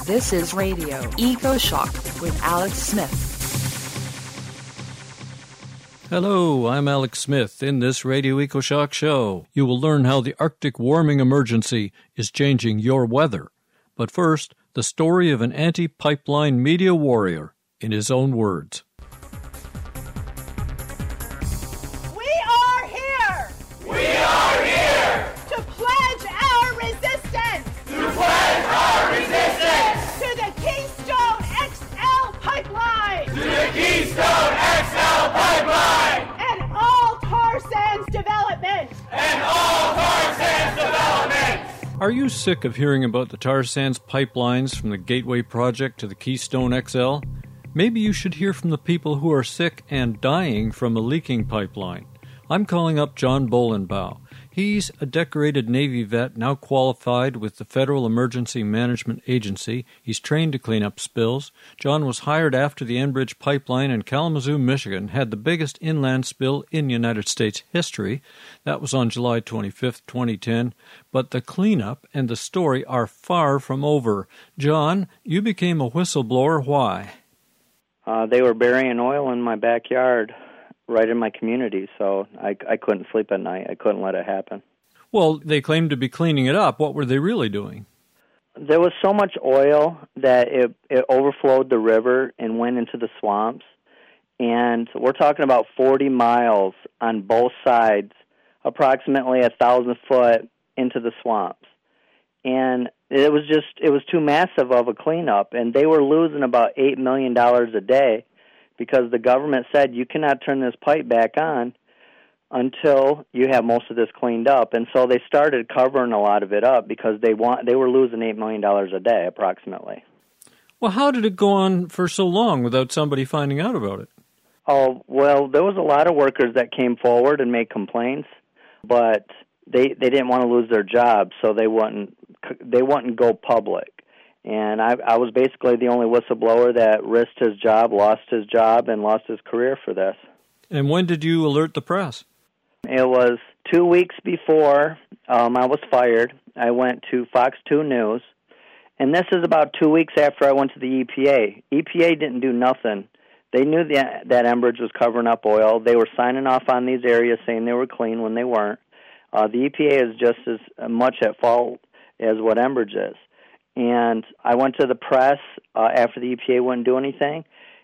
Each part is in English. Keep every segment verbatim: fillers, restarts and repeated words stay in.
This is Radio EcoShock with Alex Smith. Hello, I'm Alex Smith. In this Radio EcoShock show, you will learn how the Arctic warming emergency is changing your weather. But first, the story of an anti-pipeline media warrior in his own words. We are here! We are here! To pledge our resistance! To pledge our resistance! To the Keystone X L pipeline! To the Keystone X L pipeline! And all tar sands development! And all tar sands development! Are you sick of hearing about the tar sands pipelines from the Gateway Project to the Keystone X L? Maybe you should hear from the people who are sick and dying from a leaking pipeline. I'm calling up John Bolenbaugh. He's a decorated Navy vet, now qualified with the Federal Emergency Management Agency. He's trained to clean up spills. John was hired after the Enbridge pipeline in Kalamazoo, Michigan, had the biggest inland spill in United States history. That was on July twenty-fifth, twenty ten. But the cleanup and the story are far from over. John, you became a whistleblower. Why? Uh, they were burying oil in my backyard, right in my community, so I, I couldn't sleep at night. I couldn't let it happen. Well, they claimed to be cleaning it up. What were they really doing? There was so much oil that it, it overflowed the river and went into the swamps. And we're talking about forty miles on both sides, approximately a thousand foot into the swamps. And it was just, it was too massive of a cleanup. And they were losing about eight million dollars a day, because the government said you cannot turn this pipe back on until you have most of this cleaned up. And so they started covering a lot of it up because they want they were losing eight million dollars a day approximately. Well, how did it go on for so long without somebody finding out about it? Oh, well, there was a lot of workers that came forward and made complaints, but they they didn't want to lose their jobs, so they wouldn't they wouldn't go public. And I, I was basically the only whistleblower that risked his job, lost his job, and lost his career for this. And when did you alert the press? It was two weeks before um, I was fired. I went to Fox two News, and this is about two weeks after I went to the E P A. E P A didn't do nothing. They knew that, that Enbridge was covering up oil. They were signing off on these areas saying they were clean when they weren't. Uh, the E P A is just as much at fault as what Enbridge is. And I went to the press uh, after the E P A wouldn't do anything,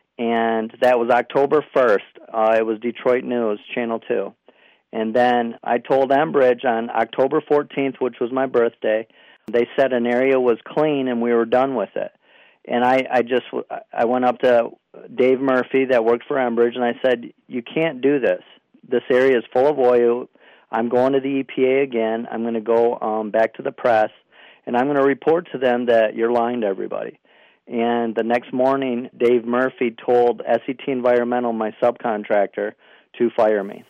and that was October first. Uh, it was Detroit News, Channel two. And then I told Enbridge on October fourteenth, which was my birthday, they said an area was clean and we were done with it. And I, I just I went up to Dave Murphy that worked for Enbridge, and I said, you can't do this. This area is full of oil. I'm going to the E P A again. I'm going to go um, back to the press, and I'm going to report to them that you're lying to everybody. And the next morning, Dave Murphy told S E T Environmental, my subcontractor, to fire me.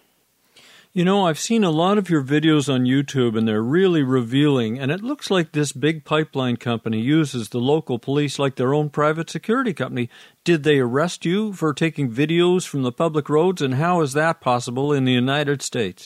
You know, I've seen a lot of your videos on YouTube, and they're really revealing, and it looks like this big pipeline company uses the local police like their own private security company. Did they arrest you for taking videos from the public roads, and how is that possible in the United States?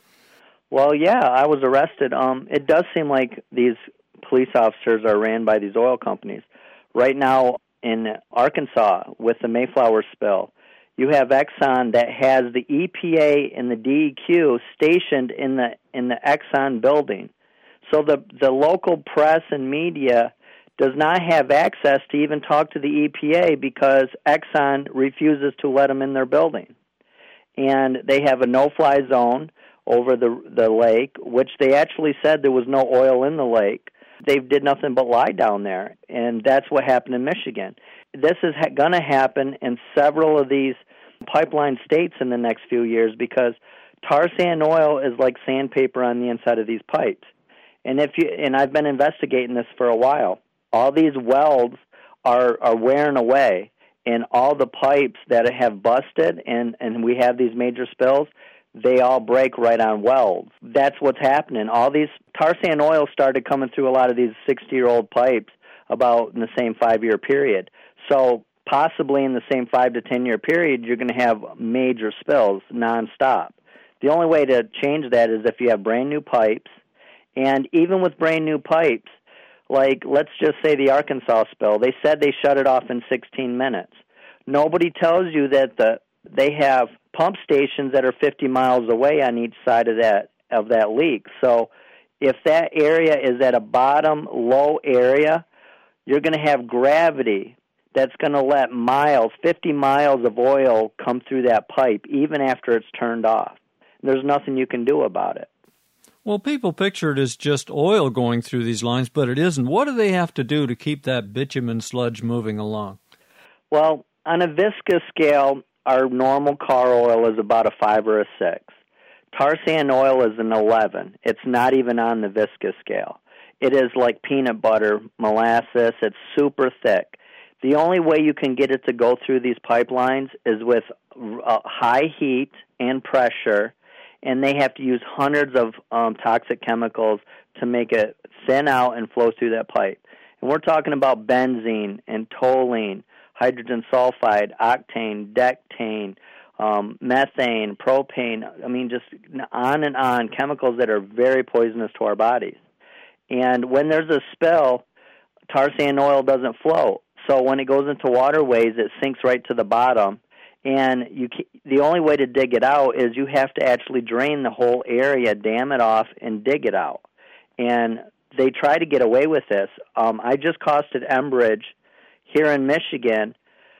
Well, yeah, I was arrested. Um, it does seem like these police officers are ran by these oil companies. Right now in Arkansas with the Mayflower spill, you have Exxon that has the E P A and the D E Q stationed in the in the Exxon building. So the the local press and media does not have access to even talk to the E P A because Exxon refuses to let them in their building. And they have a no-fly zone over the the lake, which they actually said there was no oil in the lake. They did nothing but lie down there, and that's what happened in Michigan. This is ha- going to happen in several of these pipeline states in the next few years because tar sand oil is like sandpaper on the inside of these pipes. And if you and I've been investigating this for a while. All these welds are are wearing away, and all the pipes that have busted and, and we have these major spills, they all break right on welds. That's what's happening. All these tar sand oil started coming through a lot of these sixty-year-old pipes about in the same five-year period. So possibly in the same five to ten-year period, you're going to have major spills nonstop. The only way to change that is if you have brand new pipes, and even with brand new pipes, Like, let's just say the Arkansas spill. They said they shut it off in sixteen minutes. Nobody tells you that the they have pump stations that are fifty miles away on each side of that of that leak. So if that area is at a bottom low area, you're going to have gravity that's going to let miles, fifty miles of oil come through that pipe even after it's turned off. There's nothing you can do about it. Well, people picture it as just oil going through these lines, but it isn't. What do they have to do to keep that bitumen sludge moving along? Well, on a viscous scale, our normal car oil is about a five or a six. Tar sand oil is an eleven. It's not even on the viscous scale. It is like peanut butter, molasses. It's super thick. The only way you can get it to go through these pipelines is with uh, high heat and pressure, and they have to use hundreds of um, toxic chemicals to make it thin out and flow through that pipe. And we're talking about benzene and toluene, hydrogen sulfide, octane, dectane, um, methane, propane, I mean, just on and on, chemicals that are very poisonous to our bodies. And when there's a spill, tar sand oil doesn't flow. So when it goes into waterways, it sinks right to the bottom. And you, the only way to dig it out is you have to actually drain the whole area, dam it off, and dig it out. And they try to get away with this. Um, I just costed Enbridge here in Michigan,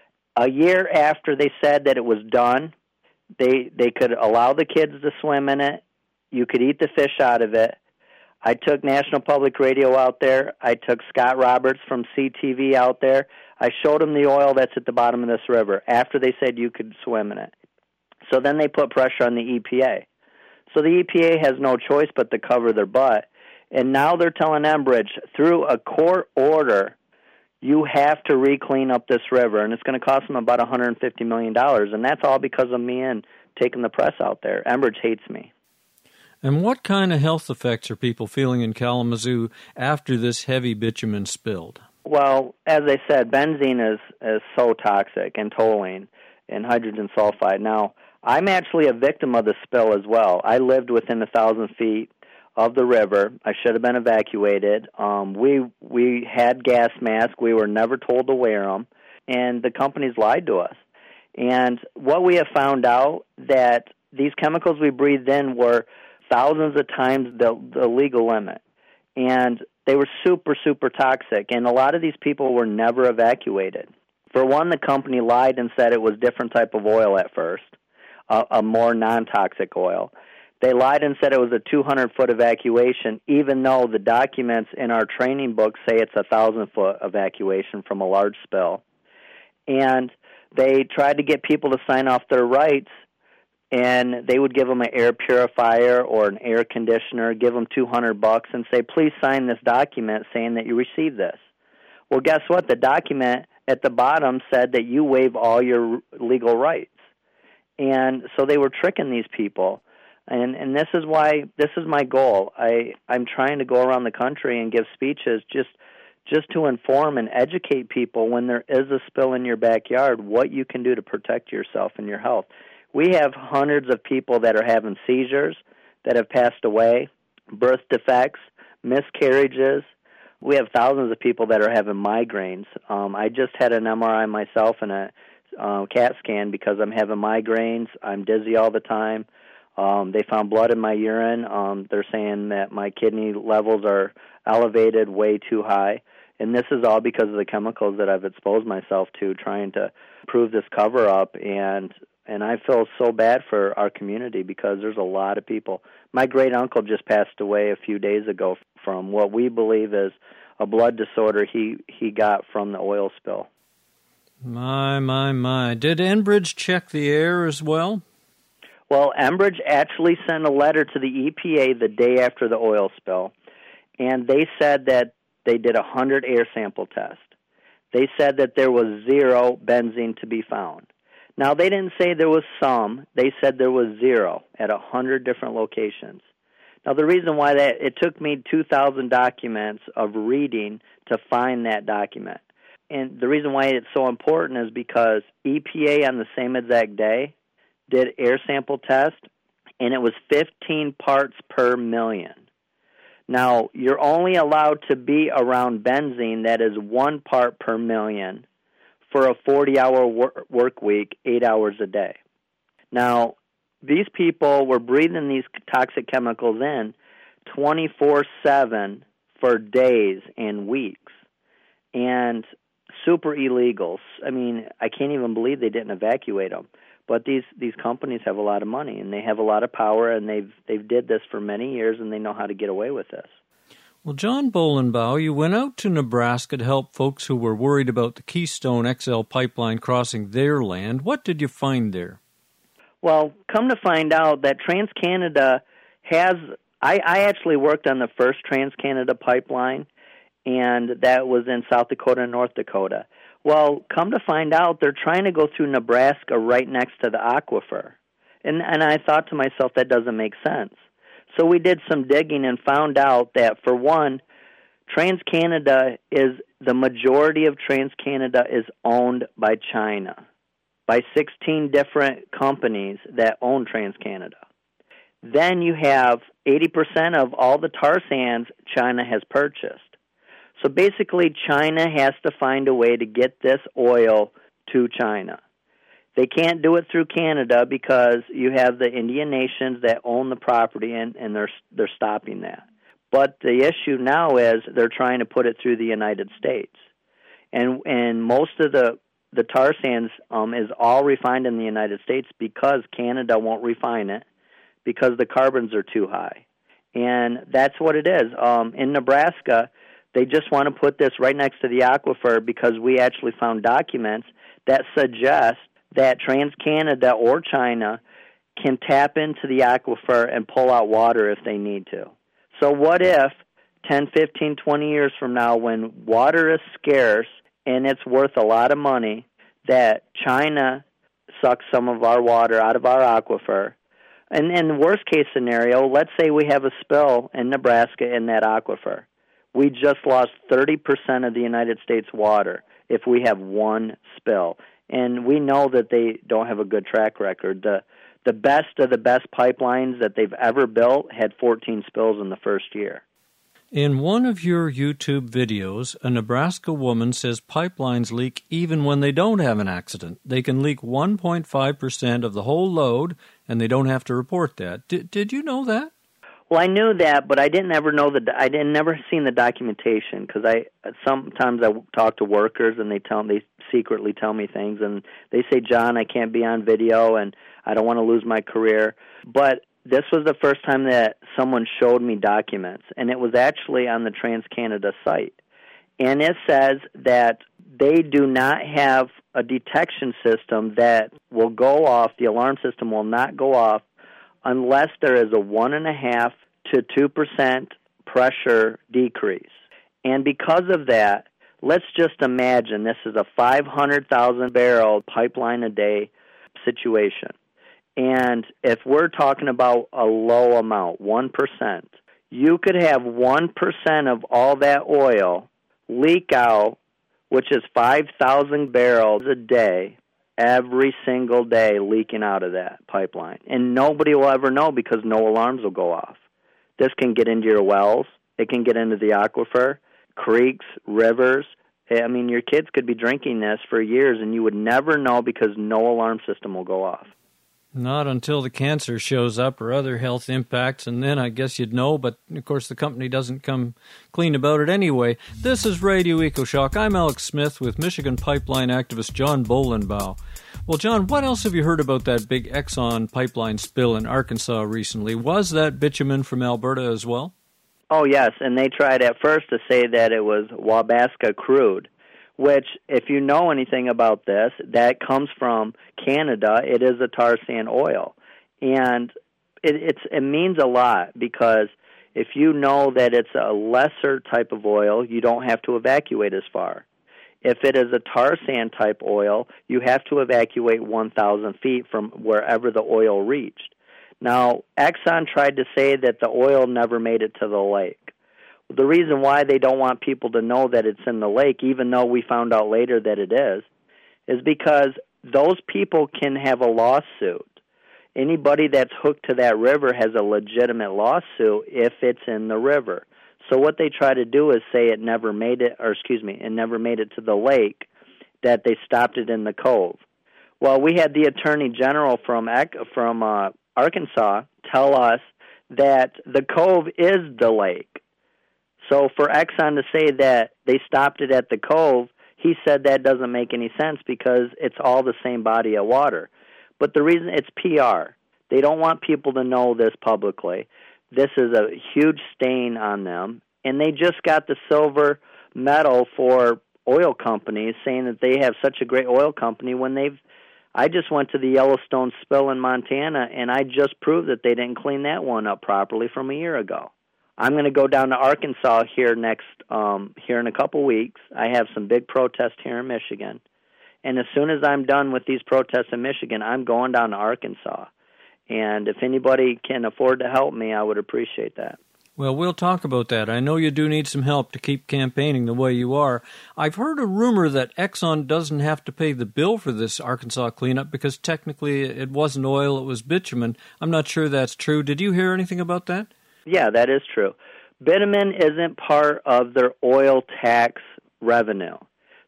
a year after they said that it was done, they they could allow the kids to swim in it. You could eat the fish out of it. I took National Public Radio out there. I took Scott Roberts from C T V out there. I showed them the oil that's at the bottom of this river after they said you could swim in it. So then they put pressure on the E P A. So the E P A has no choice but to cover their butt. And now they're telling Enbridge, through a court order, you have to re-clean up this river, and it's going to cost them about one hundred fifty million dollars, and that's all because of me and taking the press out there. Enbridge hates me. And what kind of health effects are people feeling in Kalamazoo after this heavy bitumen spilled? Well, as I said, benzene is, is so toxic, and toluene, and hydrogen sulfide. Now, I'm actually a victim of the spill as well. I lived within a thousand feet of the river. I should have been evacuated. Um, we we had gas masks. We were never told to wear them, and the companies lied to us. And what we have found out, that these chemicals we breathed in were thousands of times the, the legal limit, and they were super, super toxic, and a lot of these people were never evacuated. For one, the company lied and said it was different type of oil at first, a, a more non-toxic oil. They lied and said it was a two hundred foot evacuation, even though the documents in our training book say it's a one thousand foot evacuation from a large spill. And they tried to get people to sign off their rights, and they would give them an air purifier or an air conditioner, give them two hundred bucks, and say, please sign this document saying that you received this. Well, guess what? The document at the bottom said that you waive all your legal rights. And so they were tricking these people. And and this is why, this is my goal. I, I'm trying to go around the country and give speeches just just to inform and educate people when there is a spill in your backyard, what you can do to protect yourself and your health. We have hundreds of people that are having seizures, that have passed away, birth defects, miscarriages. We have thousands of people that are having migraines. Um, I just had an M R I myself and a uh, CAT scan because I'm having migraines. I'm dizzy all the time. Um, they found blood in my urine. Um, they're saying that my kidney levels are elevated way too high. And this is all because of the chemicals that I've exposed myself to trying to prove this cover-up. And and I feel so bad for our community because there's a lot of people. My great-uncle just passed away a few days ago from what we believe is a blood disorder he, he got from the oil spill. My, my, my. Did Enbridge check the air as well? Well, Enbridge actually sent a letter to the E P A the day after the oil spill, and they said that they did a one hundred air sample test. They said that there was zero benzene to be found. Now, they didn't say there was some. They said there was zero at one hundred different locations. Now, the reason why that, it took me two thousand documents of reading to find that document. And the reason why it's so important is because E P A on the same exact day did air sample test, and it was fifteen parts per million. Now, you're only allowed to be around benzene that is one part per million for a forty-hour wor- work week, eight hours a day. Now, these people were breathing these toxic chemicals in twenty-four seven for days and weeks, and super illegals. I mean, I can't even believe they didn't evacuate them. But these, these companies have a lot of money, and they have a lot of power, and they've they've did this for many years, and they know how to get away with this. Well, John Bolenbaugh, you went out to Nebraska to help folks who were worried about the Keystone X L pipeline crossing their land. What did you find there? Well, come to find out that TransCanada has... I, I actually worked on the first TransCanada pipeline, and that was in South Dakota and North Dakota. Well, come to find out, they're trying to go through Nebraska right next to the aquifer. And and I thought to myself, that doesn't make sense. So we did some digging and found out that, for one, TransCanada is, the majority of TransCanada is owned by China, by sixteen different companies that own TransCanada. Then you have eighty percent of all the tar sands China has purchased. So basically, China has to find a way to get this oil to China. They can't do it through Canada because you have the Indian nations that own the property, and, and they're they're stopping that. But the issue now is they're trying to put it through the United States, and and most of the the tar sands um, is all refined in the United States because Canada won't refine it because the carbons are too high, and that's what it is. Um, in Nebraska, they just want to put this right next to the aquifer because we actually found documents that suggest that TransCanada or China can tap into the aquifer and pull out water if they need to. So what if ten, fifteen, twenty years from now, when water is scarce and it's worth a lot of money, that China sucks some of our water out of our aquifer? And in the worst case scenario, let's say we have a spill in Nebraska in that aquifer. We just lost thirty percent of the United States water if we have one spill. And we know that they don't have a good track record. The the best of the best pipelines that they've ever built had fourteen spills in the first year. In one of your YouTube videos, a Nebraska woman says pipelines leak even when they don't have an accident. They can leak one point five percent of the whole load, and they don't have to report that. Did, did you know that? Well, I knew that, but I didn't ever know the. I didn't never seen the documentation because I sometimes I talk to workers and they tell they secretly tell me things and they say, John, I can't be on video and I don't want to lose my career. But this was the first time that someone showed me documents, and it was actually on the TransCanada site, and it says that they do not have a detection system that will go off. The alarm system will not go off unless there is a one and a half to two percent pressure decrease. And because of that, let's just imagine this is a five hundred thousand barrel pipeline a day situation. And if we're talking about a low amount, one percent, you could have one percent of all that oil leak out, which is five thousand barrels a day, every single day leaking out of that pipeline. And nobody will ever know because no alarms will go off. This can get into your wells. It can get into the aquifer, creeks, rivers. I mean, your kids could be drinking this for years and you would never know because no alarm system will go off. Not until the cancer shows up or other health impacts, and then I guess you'd know, but of course the company doesn't come clean about it anyway. This is Radio EcoShock. I'm Alex Smith with Michigan pipeline activist John Bolenbaugh. Well, John, what else have you heard about that big Exxon pipeline spill in Arkansas recently? Was that bitumen from Alberta as well? Oh, yes, and they tried at first to say that it was Wabasca crude, which, if you know anything about this, that comes from Canada. It is a tar sand oil. And it, it's, it means a lot because if you know that it's a lesser type of oil, you don't have to evacuate as far. If it is a tar sand type oil, you have to evacuate one thousand feet from wherever the oil reached. Now, Exxon tried to say that the oil never made it to the lake. The reason why they don't want people to know that it's in the lake, even though we found out later that it is, is because those people can have a lawsuit. Anybody that's hooked to that river has a legitimate lawsuit if it's in the river. So what they try to do is say it never made it, or excuse me, it never made it to the lake, that they stopped it in the cove. Well, we had the Attorney General from from uh, Arkansas tell us that the cove is the lake. So for Exxon to say that they stopped it at the cove, he said that doesn't make any sense because it's all the same body of water. But the reason, it's P R. They don't want people to know this publicly. This is a huge stain on them. And they just got the silver medal for oil companies, saying that they have such a great oil company when they've, I just went to the Yellowstone spill in Montana, and I just proved that they didn't clean that one up properly from a year ago. I'm going to go down to Arkansas here next, um, here in a couple weeks. I have some big protests here in Michigan. And as soon as I'm done with these protests in Michigan, I'm going down to Arkansas. And if anybody can afford to help me, I would appreciate that. Well, we'll talk about that. I know you do need some help to keep campaigning the way you are. I've heard a rumor that Exxon doesn't have to pay the bill for this Arkansas cleanup because technically it wasn't oil, it was bitumen. I'm not sure that's true. Did you hear anything about that? Yeah, that is true. Bitumen isn't part of their oil tax revenue.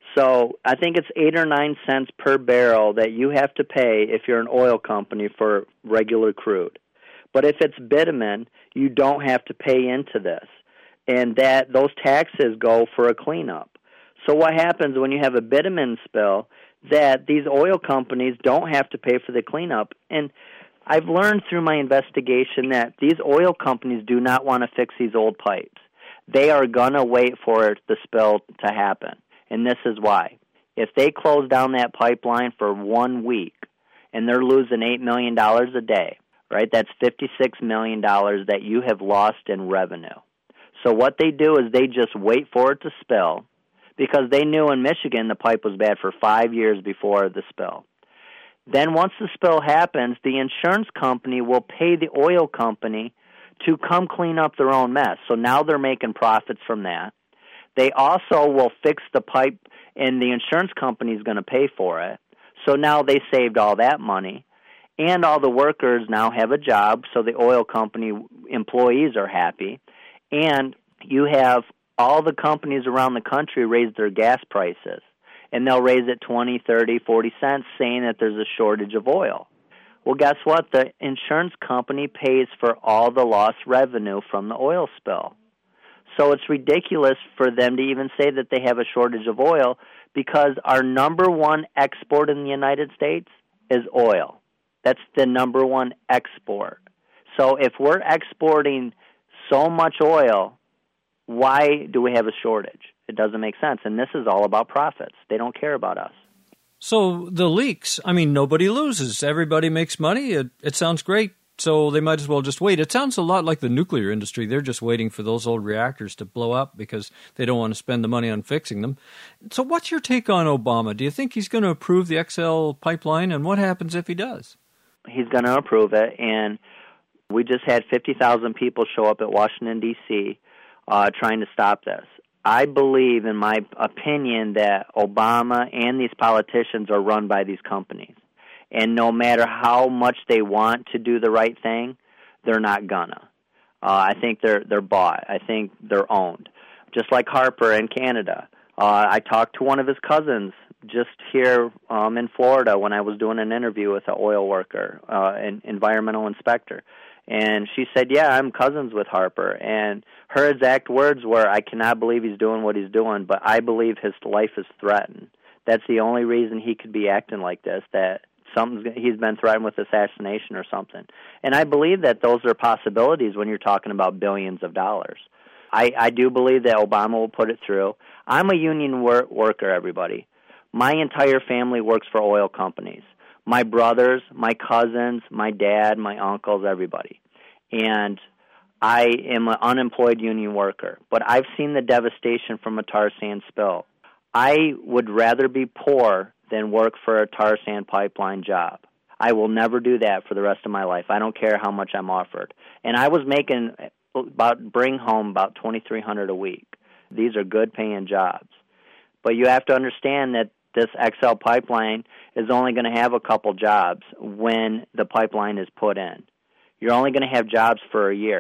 So I think it's eight or nine cents per barrel that you have to pay if you're an oil company for regular crude. But if it's bitumen, you don't have to pay into this. And that those taxes go for a cleanup. So what happens when you have a bitumen spill, that these oil companies don't have to pay for the cleanup. And I've learned through my investigation that these oil companies do not want to fix these old pipes. They are going to wait for the spill to happen. And this is why. If they close down that pipeline for one week and they're losing eight million dollars a day, right, that's fifty-six million dollars that you have lost in revenue. So what they do is they just wait for it to spill because they knew in Michigan the pipe was bad for five years before the spill. Then once the spill happens, the insurance company will pay the oil company to come clean up their own mess. So now they're making profits from that. They also will fix the pipe, and the insurance company is going to pay for it. So now they saved all that money, and all the workers now have a job, so the oil company employees are happy. And you have all the companies around the country raise their gas prices. And they'll raise it twenty, thirty, forty cents, saying that there's a shortage of oil. Well, guess what? The insurance company pays for all the lost revenue from the oil spill. So it's ridiculous for them to even say that they have a shortage of oil because our number one export in the United States is oil. That's the number one export. So if we're exporting so much oil, why do we have a shortage? It doesn't make sense. And this is all about profits. They don't care about us. So the leaks, I mean, nobody loses. Everybody makes money. It, it sounds great. So they might as well just wait. It sounds a lot like the nuclear industry. They're just waiting for those old reactors to blow up because they don't want to spend the money on fixing them. So what's your take on Obama? Do you think he's going to approve the X L pipeline? And what happens if he does? He's going to approve it. And we just had fifty thousand people show up at Washington, D C, uh, trying to stop this. I believe, in my opinion, that Obama and these politicians are run by these companies. And no matter how much they want to do the right thing, they're not gonna. Uh, I think they're they're bought. I think they're owned. Just like Harper in Canada. Uh, I talked to one of his cousins just here um, in Florida when I was doing an interview with an oil worker, uh, an environmental inspector. And she said, yeah, I'm cousins with Harper. And her exact words were, I cannot believe he's doing what he's doing, but I believe his life is threatened. That's the only reason he could be acting like this, that something's, he's been threatened with assassination or something. And I believe that those are possibilities when you're talking about billions of dollars. I, I do believe that Obama will put it through. I'm a union wor- worker, everybody. My entire family works for oil companies. My brothers, my cousins, my dad, my uncles, everybody. And I am an unemployed union worker. But I've seen the devastation from a tar sand spill. I would rather be poor than work for a tar sand pipeline job. I will never do that for the rest of my life. I don't care how much I'm offered. And I was making about bring home about twenty-three hundred dollars a week. These are good paying jobs. But you have to understand that this X L pipeline is only going to have a couple jobs when the pipeline is put in. You're only going to have jobs for a year.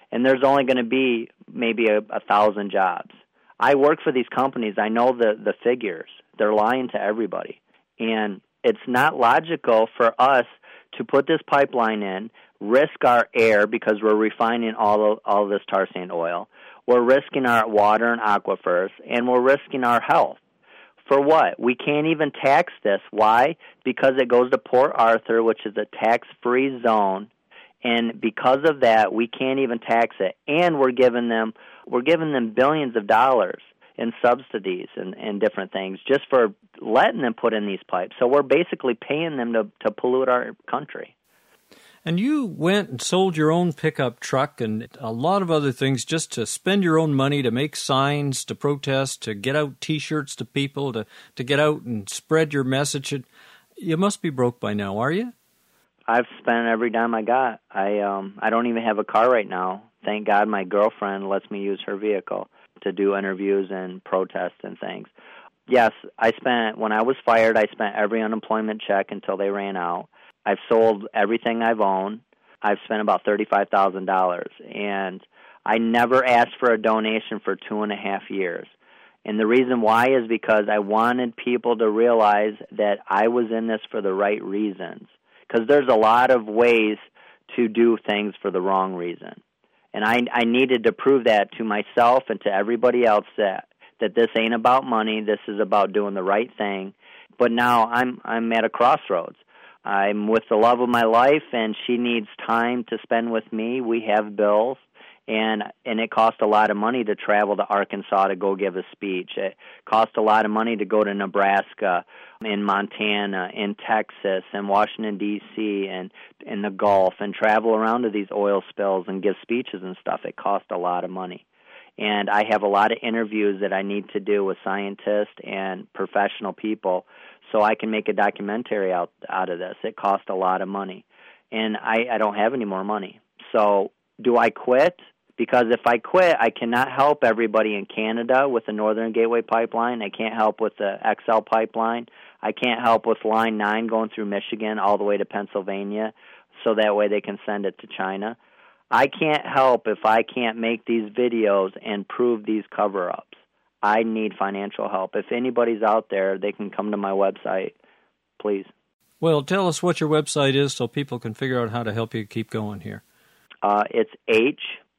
and there's only going to be maybe a, a thousand jobs. I work for these companies. I know the, the figures. They're lying to everybody. And it's not logical for us to put this pipeline in, risk our air because we're refining all of, all of this tar sand oil. We're risking our water and aquifers, and we're risking our health. For what? We can't even tax this. Why? Because it goes to Port Arthur, which is a tax-free zone, and because of that, we can't even tax it. And we're giving them we're giving them billions of dollars in subsidies and, and different things just for letting them put in these pipes. So we're basically paying them to, to pollute our country. And you went and sold your own pickup truck and a lot of other things just to spend your own money, to make signs, to protest, to get out T-shirts to people, to, to get out and spread your message. You must be broke by now, are you? I've spent every dime I got. I um I don't even have a car right now. Thank God my girlfriend lets me use her vehicle to do interviews and protests and things. Yes, I spent, when I was fired, I spent every unemployment check until they ran out. I've sold everything I've owned. I've spent about thirty-five thousand dollars, and I never asked for a donation for two and a half years. And the reason why is because I wanted people to realize that I was in this for the right reasons. Because there's a lot of ways to do things for the wrong reason. And I, I needed to prove that to myself and to everybody else that, that this ain't about money, this is about doing the right thing. But now I'm I'm at a crossroads. I'm with the love of my life, and she needs time to spend with me. We have bills, and and it costs a lot of money to travel to Arkansas to go give a speech. It costs a lot of money to go to Nebraska, in Montana, in Texas, and Washington, D C, and in the Gulf, and travel around to these oil spills and give speeches and stuff. It costs a lot of money. And I have a lot of interviews that I need to do with scientists and professional people so I can make a documentary out out of this. It costs a lot of money. And I, I don't have any more money. So do I quit? Because if I quit, I cannot help everybody in Canada with the Northern Gateway Pipeline. I can't help with the X L Pipeline. I can't help with Line nine going through Michigan all the way to Pennsylvania so that way they can send it to China. I can't help if I can't make these videos and prove these cover-ups. I need financial help. If anybody's out there, they can come to my website, please. Well, tell us what your website is so people can figure out how to help you keep going here. Uh, it's H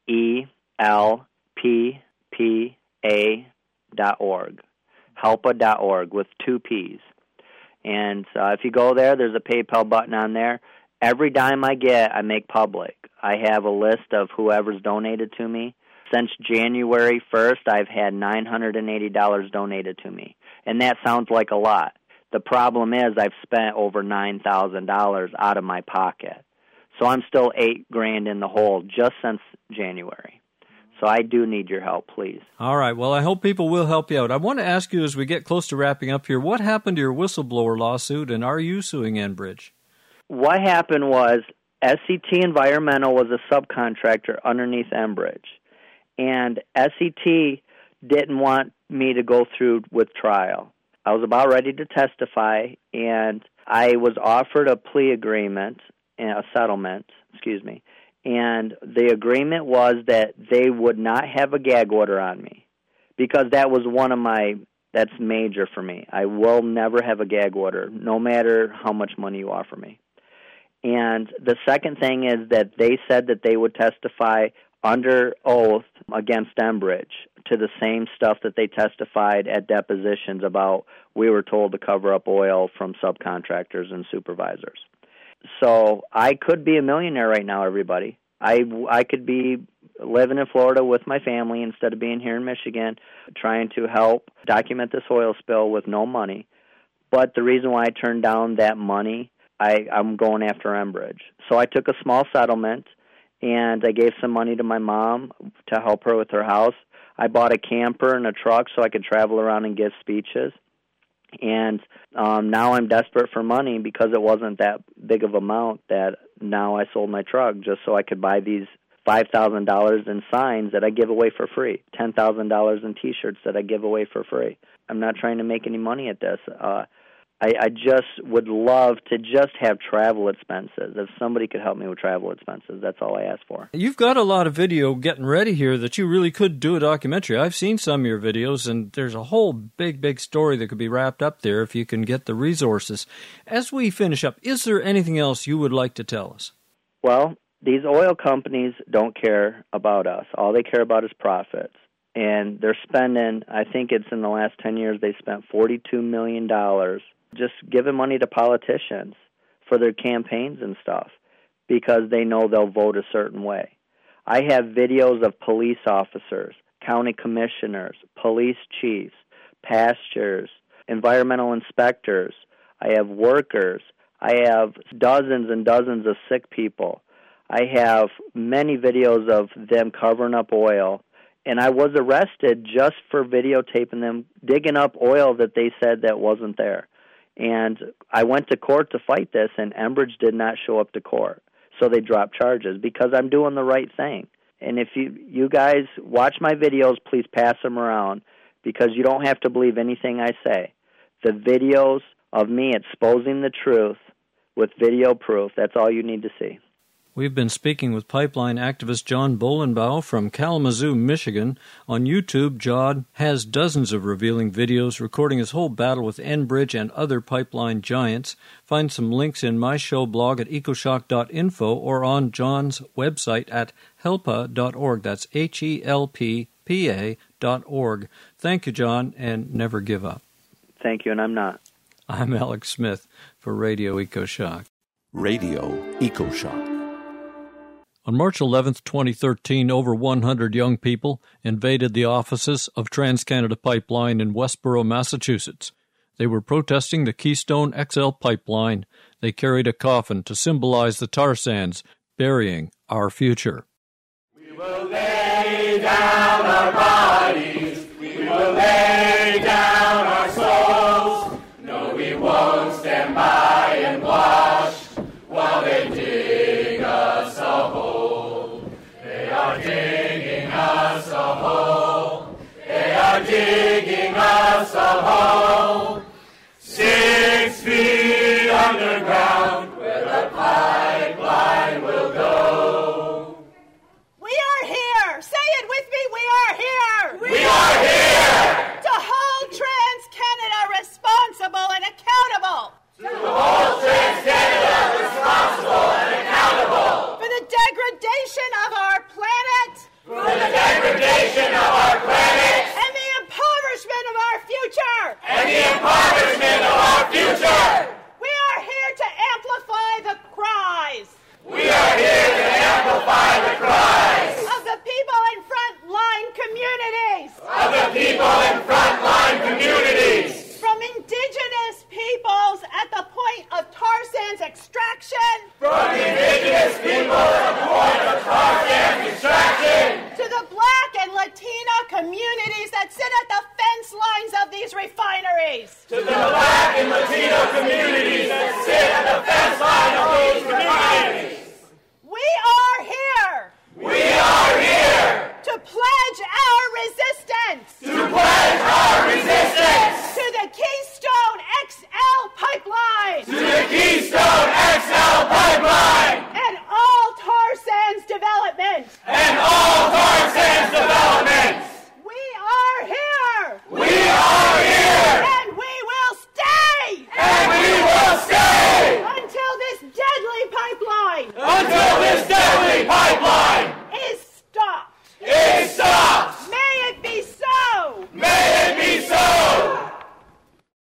E L P P A dot org, helpa dot org with two P's. And uh, if you go there, there's a PayPal button on there. Every dime I get, I make public. I have a list of whoever's donated to me. Since January first, I've had nine hundred eighty dollars donated to me. And that sounds like a lot. The problem is I've spent over nine thousand dollars out of my pocket. So I'm still eight grand in the hole just since January. So I do need your help, please. All right. Well, I hope people will help you out. I want to ask you as we get close to wrapping up here, what happened to your whistleblower lawsuit, and are you suing Enbridge? What happened was S C T Environmental was a subcontractor underneath Enbridge. And S C T didn't want me to go through with trial. I was about ready to testify, and I was offered a plea agreement, a settlement, excuse me, and the agreement was that they would not have a gag order on me because that was one of my, that's major for me. I will never have a gag order, no matter how much money you offer me. And the second thing is that they said that they would testify under oath against Enbridge to the same stuff that they testified at depositions about we were told to cover up oil from subcontractors and supervisors. So I could be a millionaire right now, everybody. I, I could be living in Florida with my family instead of being here in Michigan trying to help document this oil spill with no money. But the reason why I turned down that money, I, I'm going after Enbridge. So I took a small settlement, and I gave some money to my mom to help her with her house. I bought a camper and a truck so I could travel around and give speeches. And um, now I'm desperate for money because it wasn't that big of an amount that now I sold my truck just so I could buy these five thousand dollars in signs that I give away for free, ten thousand dollars in T-shirts that I give away for free. I'm not trying to make any money at this. Uh, I, I just would love to just have travel expenses. If somebody could help me with travel expenses, that's all I ask for. You've got a lot of video getting ready here that you really could do a documentary. I've seen some of your videos, and there's a whole big, big story that could be wrapped up there if you can get the resources. As we finish up, is there anything else you would like to tell us? Well, these oil companies don't care about us. All they care about is profits. And they're spending, I think it's in the last ten years, they spent forty-two million dollars just giving money to politicians for their campaigns and stuff because they know they'll vote a certain way. I have videos of police officers, county commissioners, police chiefs, pastors, environmental inspectors. I have workers. I have dozens and dozens of sick people. I have many videos of them covering up oil. And I was arrested just for videotaping them digging up oil that they said that wasn't there. And I went to court to fight this, and Enbridge did not show up to court. So they dropped charges because I'm doing the right thing. And if you, you guys watch my videos, please pass them around because you don't have to believe anything I say. The videos of me exposing the truth with video proof, that's all you need to see. We've been speaking with pipeline activist John Bolenbaugh from Kalamazoo, Michigan. On YouTube, John has dozens of revealing videos recording his whole battle with Enbridge and other pipeline giants. Find some links in my show blog at ecoshock dot info or on John's website at helpa dot org. That's H E L P P A dot org. Thank you, John, and never give up. Thank you, and I'm not. I'm Alex Smith for Radio EcoShock. Radio EcoShock. On March eleventh, twenty thirteen, over one hundred young people invaded the offices of TransCanada Pipeline in Westboro, Massachusetts. They were protesting the Keystone X L pipeline. They carried a coffin to symbolize the tar sands, burying our future. We will lay down our bodies. We will lay down our souls. No, we won't stand by and watch while they dig us a hole. They are digging us a hole. They are digging us a hole. Six feet underground where the pipeline will go. We are here. Say it with me. We are here. We are here To hold TransCanada responsible and accountable. to hold TransCanada responsible and accountable For the degradation of our planet. for the degradation of our planet And the impoverishment of our future. and the impoverishment of our future. We are here to amplify the cries We are here to amplify the cries of the people in frontline communities. of the people in frontline communities. From indigenous peoples at the point of tar sands extraction From the indigenous people at the point of tar sands extraction to the black and Latina communities that sit at the fence lines of these refineries. to the black and Latino communities that sit at the fence line of these communities. We are here We are here to pledge our resistance to pledge our resistance